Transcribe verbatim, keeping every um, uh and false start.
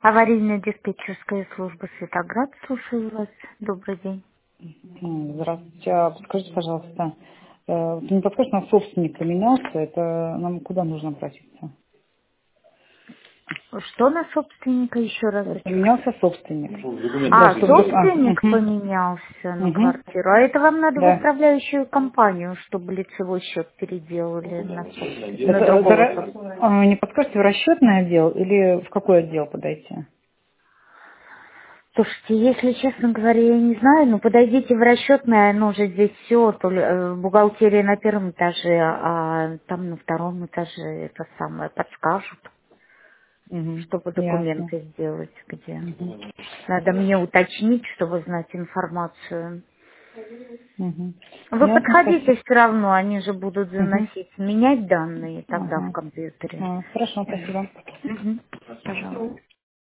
Аварийная диспетчерская служба Светоград, слушаю вас. Добрый день. М, Здравствуйте. А подскажите, пожалуйста, э, вот не подскажете, у нас собственник поменялся, это нам куда нужно обратиться? Что на собственника еще Вот разочек? поменялся собственник. Да, А, чтобы... а, собственник мгм, поменялся на мгм, квартиру. А это вам надо в да. управляющую компанию, чтобы лицевой счет переделали на, собствен- на Это, э, за другого ра- собственника. а, не подскажете, в расчетный отдел или в какой отдел подойти? Слушайте, если честно говоря, я не знаю, но подойдите в расчетное, оно же здесь все, то ли, э, бухгалтерия на первом этаже, а там на втором этаже это самое подскажут, Мгм, чтобы ясно. документы сделать, где. Мгм, Надо мне уточнить, чтобы знать информацию. мгм. Вы Ясно, подходите спасибо. все равно, они же будут Мгм, заносить, менять данные тогда в ага. компьютере. А, Хорошо, спасибо. Мгм. Пожалуйста.